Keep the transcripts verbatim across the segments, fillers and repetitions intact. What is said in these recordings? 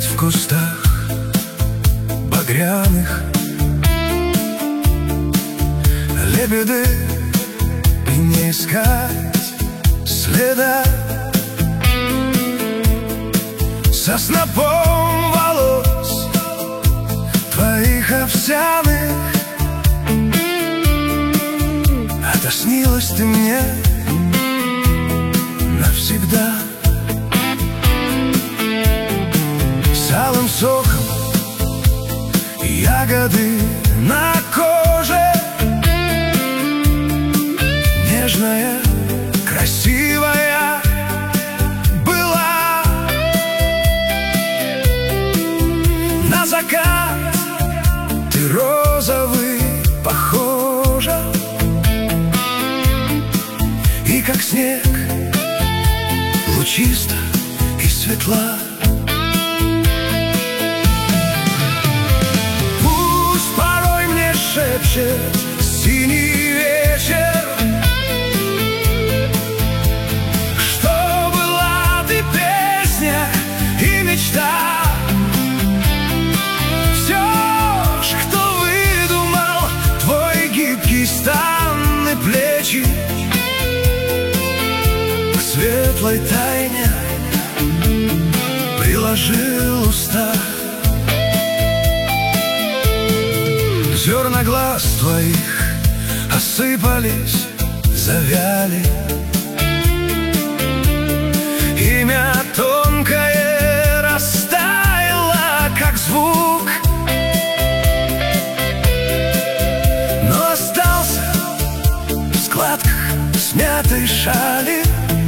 искать в кустах багряных лебеды и не искать следа со снопом волос твоих овсяных. А то снилась ты мне навсегда. С алым соком ягоды на коже, нежная, красивая была. На закат ты розовый похожа, и как снег лучиста и светла. Пусть порой мне шепчет синий вечер, что была ты песня и мечта. Все ж, кто выдумал твой гибкий стан и плечи, к светлой тайне приложил уста. Зерна глаз твоих осыпались, завяли. Имя тонкое растаяло, как звук, но остался в складках смятой шали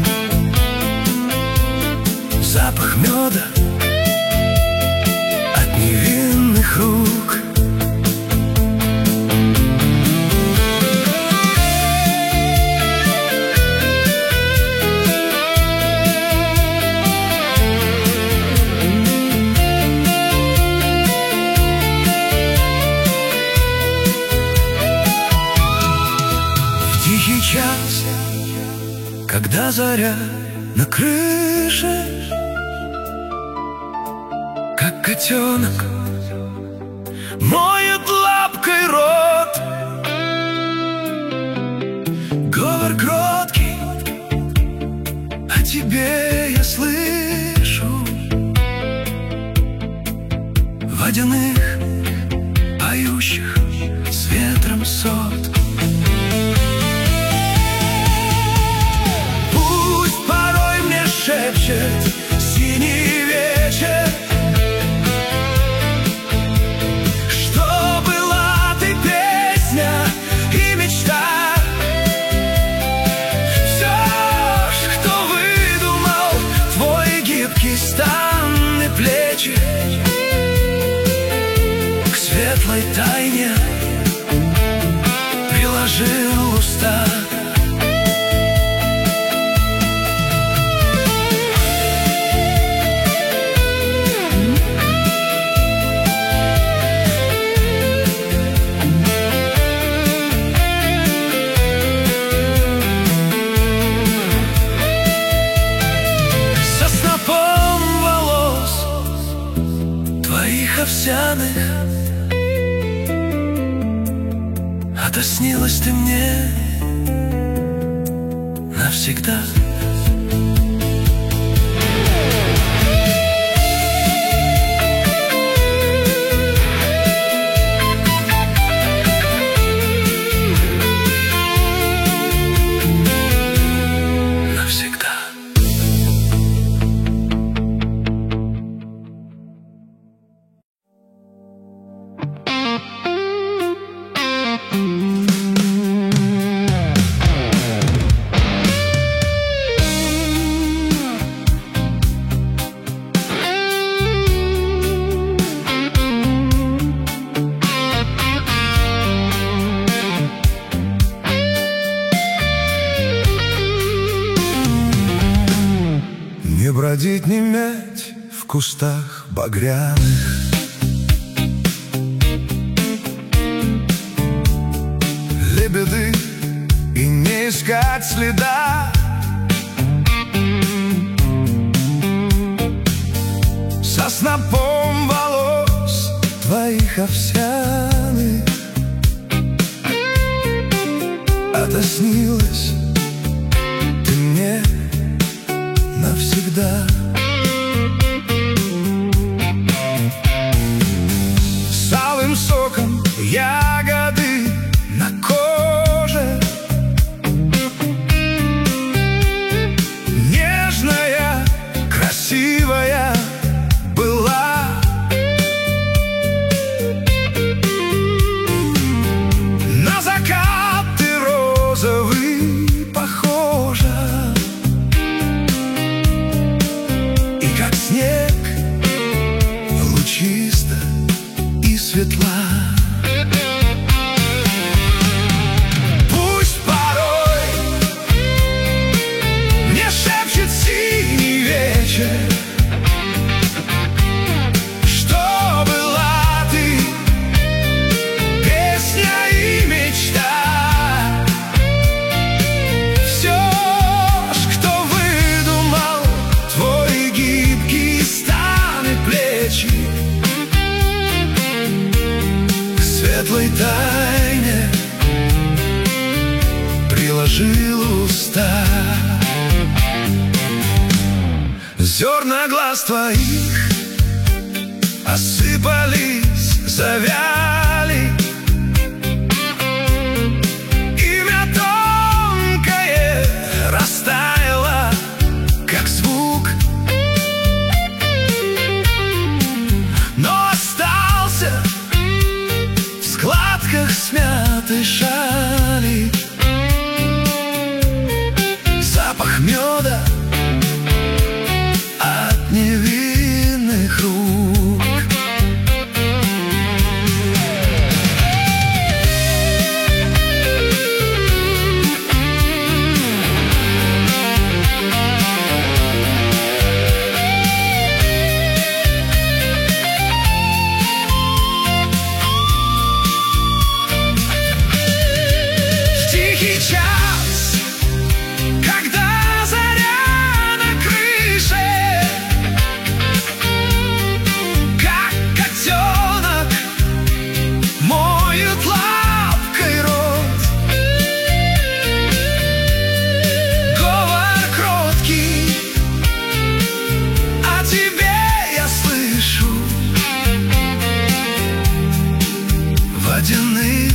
запах меда от невинных рук. В тихий час, когда заря на крыше, как котенок моет лапкой рот, говор кроткий о тебе я слышу. Водяных, поющих с ветром сот. Пусть порой мне шепчет синий вечер, что была ты песня и мечта. Все ж, кто выдумал твой гибкий стан и плечи, к светлой тайне приложил уста. Со снопом волос твоих овсяных, а то снилась ты мне навсегда. Навсегда. Не бродить, не мять в кустах багряных, лебеды и не искать следа. Со снопом твоих овсяных. Это снилось ты мне навсегда. С алым соком ягоды на коже, нежная, красивая была. На закат ты розовый похожа, и как снег лучиста и светла. Пусть порой мне шепчет синий вечер, что была ты, песня и мечта. Все ж, кто выдумал твои гибкие станы плечи, к светлой тайне приложил уста. Зерна глаз твоих осыпались, завяли. Имя тонкое растаяло, как звук, но остался в складках смятой шали запах меда от невинных рук. В тихий час, когда заря на крыше, как котенок моет лапкой рот, говор кроткий о тебе я слышу, водяных,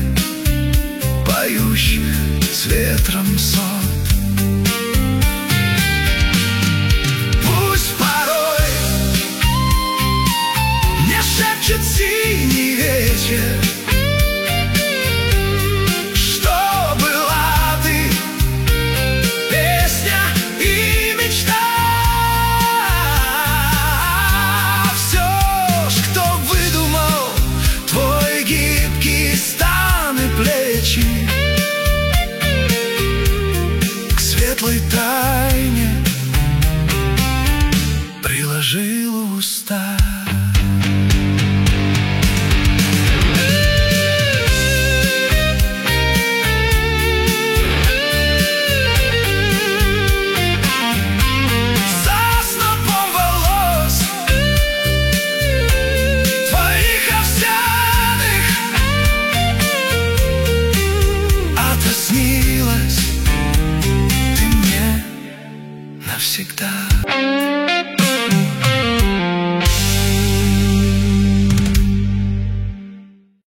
поющих с ветром сот. Пусть порой мне шепчет синий вечер, что была ты, песня и мечта. Все ж, кто выдумал твой гибкий стан и плечи, к светлой тайне приложил уста. За снопом волос твоих овсяных это снилось ты мне навсегда.